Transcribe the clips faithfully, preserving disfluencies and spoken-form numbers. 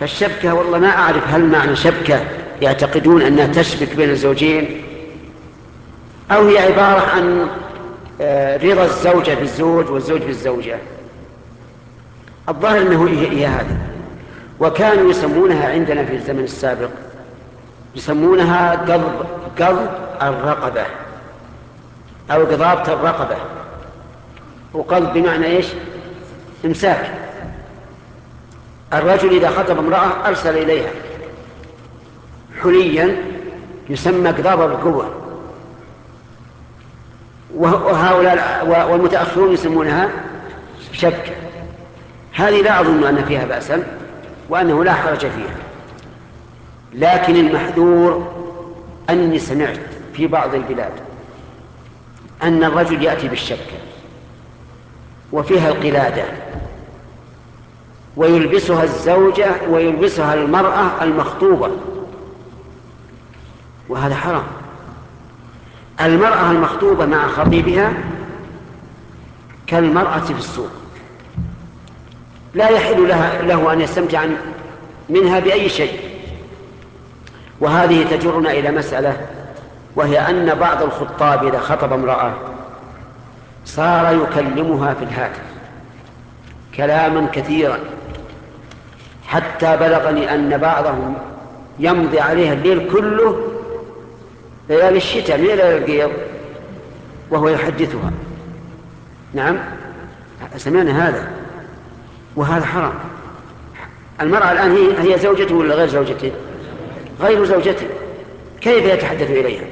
فالشبكة والله ما أعرف هل معنى شبكة يعتقدون أنها تشبك بين الزوجين، أو هي عبارة عن رضا الزوجة بالزوج والزوج بالزوجة. الظاهر أنه هي هذه. وكانوا يسمونها عندنا في الزمن السابق يسمونها قضب قضب الرقبة أو قضابة الرقبة. وقضب بمعنى إيش؟ إمساك. الرجل إذا خطب امرأة أرسل إليها حليا يسمى قضاب الرقبة، وهؤلاء والمتأخرون يسمونها شبكة. هذه لا أظن أن فيها بأسا وأنه لا حرج فيها، لكن المحذور أني سمعت في بعض البلاد أن الرجل يأتي بالشبكة وفيها القلادة ويلبسها الزوجة ويلبسها المرأة المخطوبة، وهذا حرام. المرأة المخطوبة مع خطيبها كالمرأة في السوق، لا يحل لها له أن يستمتع منها بأي شيء. وهذه تجرنا إلى مسألة، وهي أن بعض الخطاب إذا خطب امرأة صار يكلمها في الهاتف كلاما كثيرا، حتى بلغني أن بعضهم يمضي عليها الليل كله ليالي الشتاء من ليالي القيض وهو يحدثها. نعم، سمعنا هذا، وهذا حرام. المرأة الآن هي, هي زوجته ولا غير زوجته؟ غير زوجته، كيف يتحدث إليها؟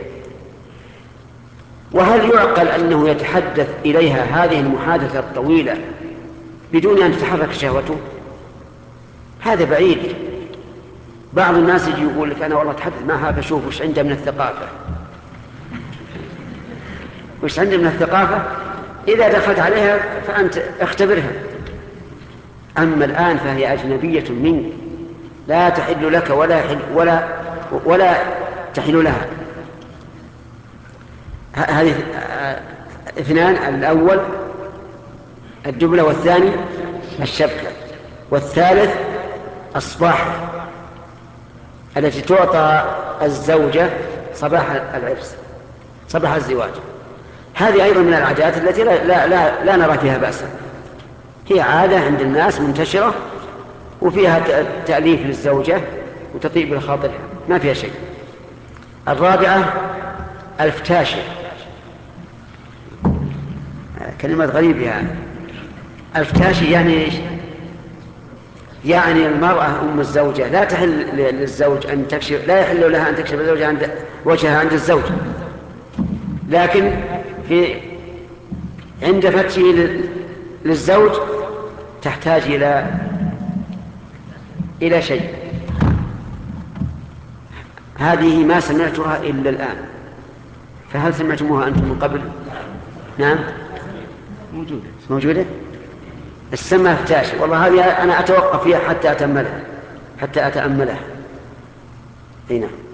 وهل يعقل أنه يتحدث إليها هذه المحادثة الطويلة بدون أن تتحرك شهوته؟ هذا بعيد. بعض الناس يجي يقول لك أنا والله أتحدث معها فشوف وش عنده من الثقافة. وش عنده من الثقافة؟ إذا دخلت عليها فأنت اختبرها. أما الآن فهي أجنبية منك، لا تحل لك ولا يحل ولا ولا تحل لها. هذه اثنان: الأول الدبلة، والثاني الشبكة، والثالث الصباح التي تعطى الزوجة صباح العرس، صباح الزواج. هذه أيضا من العادات التي لا, لا, لا, لا نرى فيها بأسا، هي عادة عند الناس منتشرة وفيها تأليف للزوجة وتطيب لخاطرها، ما فيها شيء. الرابعة الفتاشة، كلمة غريبة يعني. الفتاشة يعني إيش؟ يعني المرأة أم الزوجة لا تحل للزوج أن تكشف، لا يحل لها أن تكشف الزوجة عند وجهها عند الزوج، لكن في عند فتشه للزوج تحتاج إلى إلى شيء. هذه ما سمعتها إلا الآن، فهل سمعتموها أنتم من قبل؟ نعم موجودة موجودة. السماء فتاشة، والله هذه أنا أتوقف فيها حتى أتأملها حتى أتأملها. هنا